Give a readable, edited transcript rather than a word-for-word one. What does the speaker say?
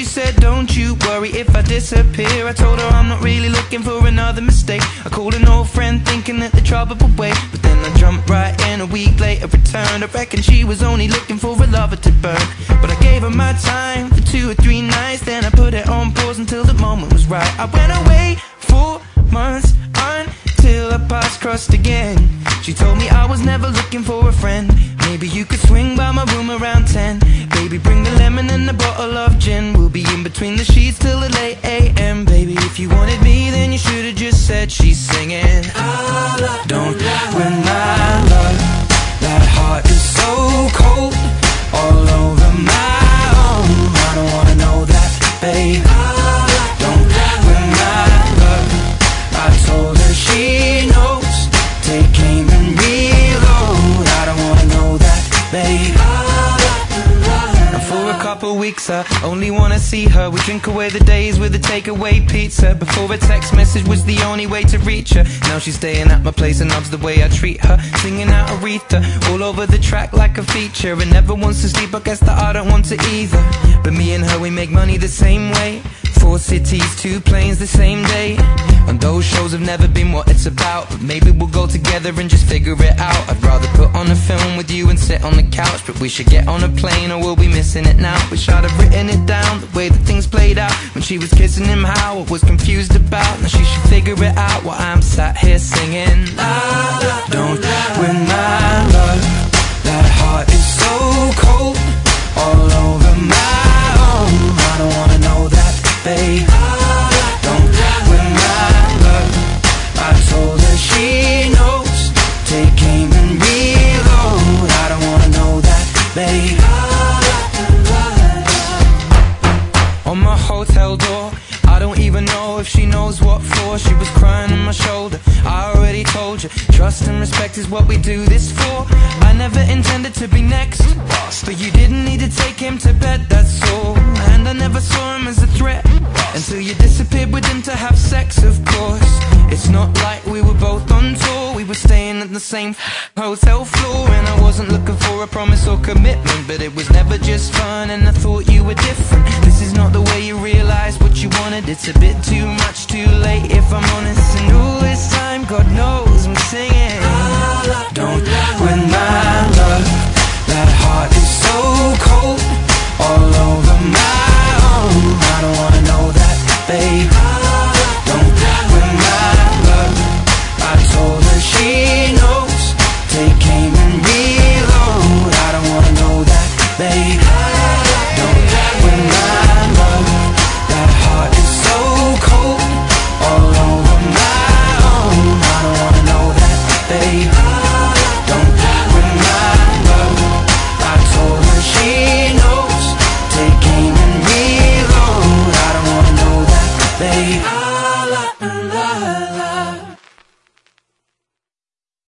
said, don't you worry if I disappear. I told her I'm not really looking for another mistake. I called an old friend thinking that the trouble would wait, but then I jumped right in. A week later returned. I reckon she was only looking for a lover to burn, but I gave her my time for 2 or 3 nights. Then I put it on pause until the moment was right. I went away for months until our paths crossed again. She told me I was never looking for a friend. Maybe you could swing by my room around 10. Baby, bring the lemon and a bottle of gin. We'll be in between the sheets till the late AM. Baby, if you wanted me, then you should've just said she's singing. Don't win my love. That heart is so cold, all over my own. I don't wanna know that, babe. Don't win my love. I told her she knows. Take aim and reload. I don't wanna know that, babe. And for a couple weeks I only wanna see her. We drink away the days with a takeaway pizza. Before a text message was the only way to reach her. Now she's staying at my place and loves the way I treat her. Singing out Aretha all over the track like a feature. And never wants to sleep, I guess that I don't want to either. But me and her, we make money the same way. 4 cities, 2 planes the same day. And those shows have never been what it's about, but maybe we'll go together and just figure it out. I'd rather put on a film with you and sit on the couch, but we should get on a plane or we'll be missing it now. Wish I'd have written it down, the way that things played out. When she was kissing him, how I was confused about. Now she should figure it out while I'm sat here singing. Don't win my love. That heart is so cold, all over my own. I don't wanna know that, babe. Don't win my love. I told her she knows. Take aim and reload. I don't wanna know that, babe. On my hotel door, I don't even know if she knows what for. She was crying on my shoulder. I already told you, trust and respect is what we do this for. I never intended to be next, but you didn't need to take him to bed, that's all. And I never saw him as a threat until you disappeared with him to have sex, of course. It's not like we were both on tour. We were staying at the same hotel floor. And I wasn't looking for a promise or commitment, but it was never just fun, and I thought you were different. This is not the way you realized what you wanted. It's a bit too much too late, if I'm honest.